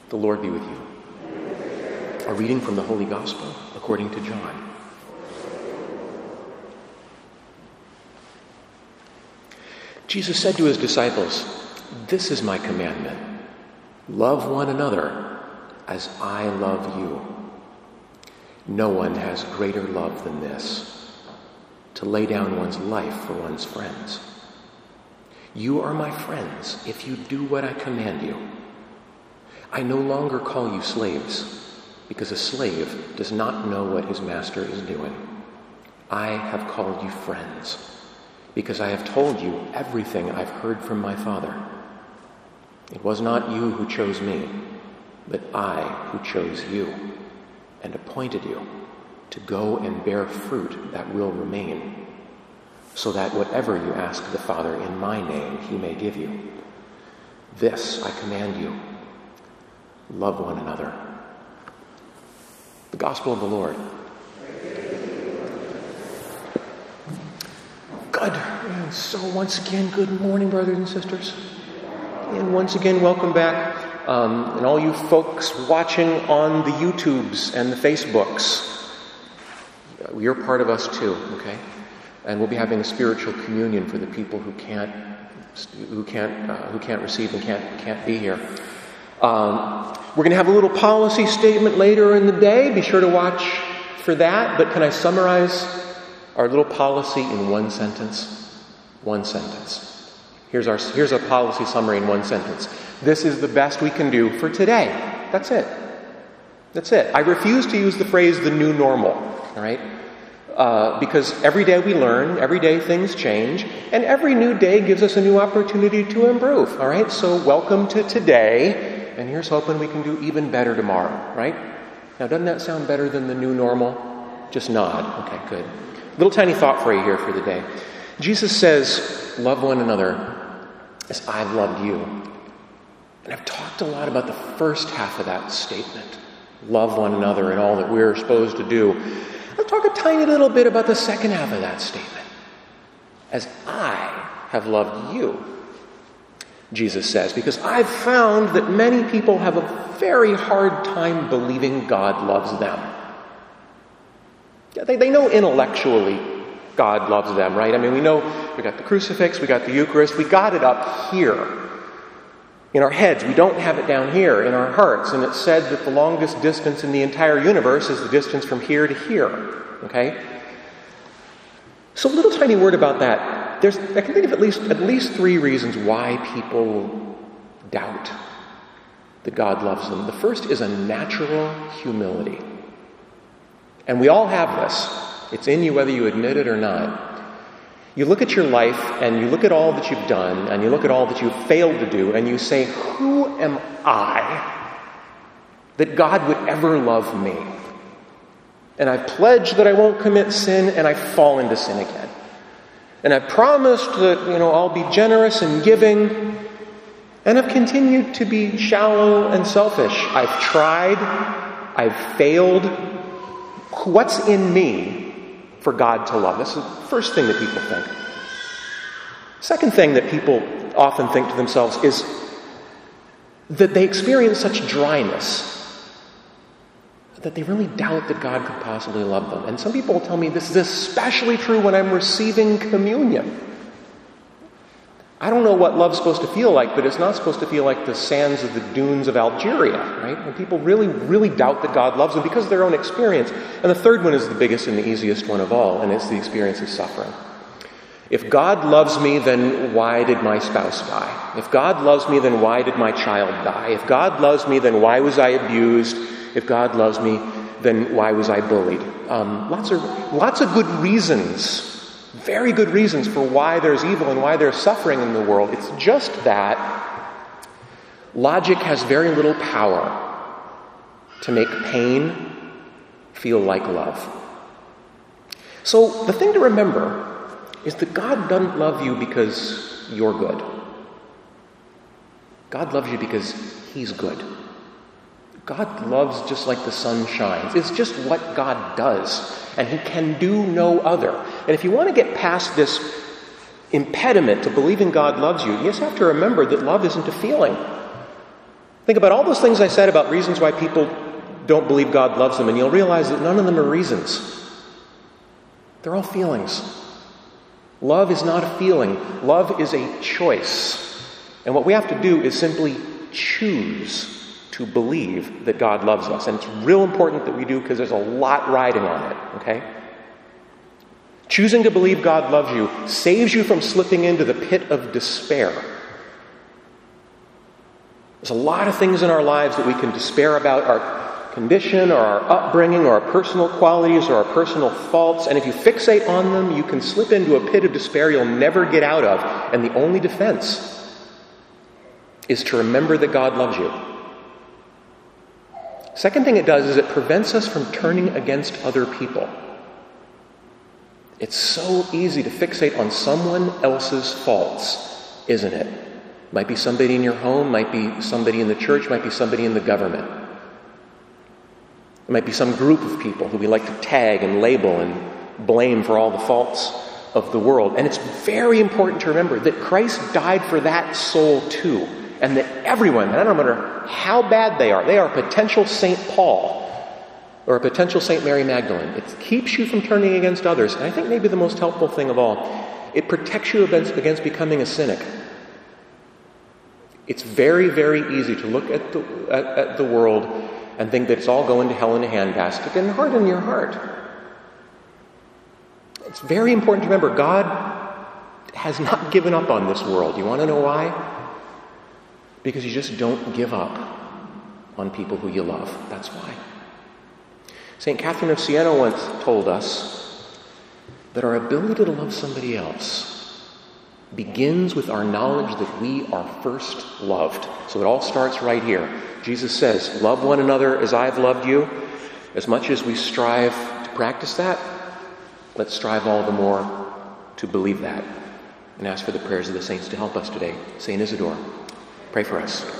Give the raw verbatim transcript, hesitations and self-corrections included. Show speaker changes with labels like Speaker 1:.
Speaker 1: The Lord be with you. A reading from the Holy Gospel according to John. Jesus said to his disciples, "This is my commandment. Love one another as I love you. No one has greater love than this, to lay down one's life for one's friends. You are my friends if you do what I command you. I no longer call you slaves, because a slave does not know what his master is doing. I have called you friends, because I have told you everything I've heard from my Father. It was not you who chose me, but I who chose you and appointed you to go and bear fruit that will remain, so that whatever you ask the Father in my name, he may give you. This I command you, love one another." The Gospel of the Lord. Good. And so once again, good morning, brothers and sisters. And once again, welcome back. Um, and all you folks watching on the YouTubes and the Facebooks, you're part of us too, okay? And we'll be having a spiritual communion for the people who can't, who can't, uh, who can't receive and can't can't be here. Um, we're going to have a little policy statement later in the day. Be sure to watch for that. But can I summarize our little policy in one sentence? One sentence. Here's our here's a policy summary in one sentence. This is the best we can do for today. That's it. That's it. I refuse to use the phrase "the new normal." All right. Uh, because every day we learn, every day things change, and every new day gives us a new opportunity to improve, all right? So welcome to today, and here's hoping we can do even better tomorrow, right? Now, doesn't that sound better than the new normal? Just nod. Okay, good. Little tiny thought for you here for the day. Jesus says, love one another as I've loved you. And I've talked a lot about the first half of that statement, love one another and all that we're supposed to do. Let's talk a tiny little bit about the second half of that statement. As I have loved you, Jesus says, because I've found that many people have a very hard time believing God loves them. They, they know intellectually God loves them, right? I mean, we know we got the crucifix, we got the Eucharist, we got it up here. In our heads, we don't have it down here in our hearts. And it's said that the longest distance in the entire universe is the distance from here to here. Okay? So a little tiny word about that. There's, I can think of at least, at least three reasons why people doubt that God loves them. The first is a natural humility. And we all have this. It's in you whether you admit it or not. You look at your life and you look at all that you've done and you look at all that you've failed to do and you say, who am I that God would ever love me? And I've pledged that I won't commit sin and I fall into sin again. And I've promised that, you know, I'll be generous and giving and I've continued to be shallow and selfish. I've tried. I've failed. What's in me for God to love? This is the first thing that people think. Second thing that people often think to themselves is that they experience such dryness that they really doubt that God could possibly love them. And some people will tell me this is especially true when I'm receiving communion. I don't know what love's supposed to feel like, but it's not supposed to feel like the sands of the dunes of Algeria, right? When people really, really doubt that God loves them because of their own experience. And the third one is the biggest and the easiest one of all, and it's the experience of suffering. If God loves me, then why did my spouse die? If God loves me, then why did my child die? If God loves me, then why was I abused? If God loves me, then why was I bullied? Um, lots of, lots of good reasons. Very good reasons for why there's evil and why there's suffering in the world. It's just that logic has very little power to make pain feel like love. So the thing to remember is that God doesn't love you because you're good. God loves you because He's good. God loves just like the sun shines. It's just what God does. And He can do no other. And if you want to get past this impediment to believing God loves you, you just have to remember that love isn't a feeling. Think about all those things I said about reasons why people don't believe God loves them, and you'll realize that none of them are reasons. They're all feelings. Love is not a feeling. Love is a choice. And what we have to do is simply choose to believe that God loves us. And it's real important that we do, because there's a lot riding on it, okay? Choosing to believe God loves you saves you from slipping into the pit of despair. There's a lot of things in our lives that we can despair about, our condition or our upbringing or our personal qualities or our personal faults. And if you fixate on them, you can slip into a pit of despair you'll never get out of. And the only defense is to remember that God loves you. Second thing it does is it prevents us from turning against other people. It's so easy to fixate on someone else's faults, isn't it? Might be somebody in your home, might be somebody in the church, might be somebody in the government. It might be some group of people who we like to tag and label and blame for all the faults of the world. And it's very important to remember that Christ died for that soul too. And that everyone, and I don't matter how bad they are, they are a potential Saint Paul or a potential Saint Mary Magdalene. It keeps you from turning against others. And I think maybe the most helpful thing of all, it protects you against, against becoming a cynic. It's very, very easy to look at the, at, at the world and think that it's all going to hell in a handbasket and harden your heart. It's very important to remember God has not given up on this world. You want to know why? Because you just don't give up on people who you love. That's why. Saint Catherine of Siena once told us that our ability to love somebody else begins with our knowledge that we are first loved. So it all starts right here. Jesus says, love one another as I've loved you. As much as we strive to practice that, let's strive all the more to believe that. And ask for the prayers of the saints to help us today. Saint Isidore, pray for us.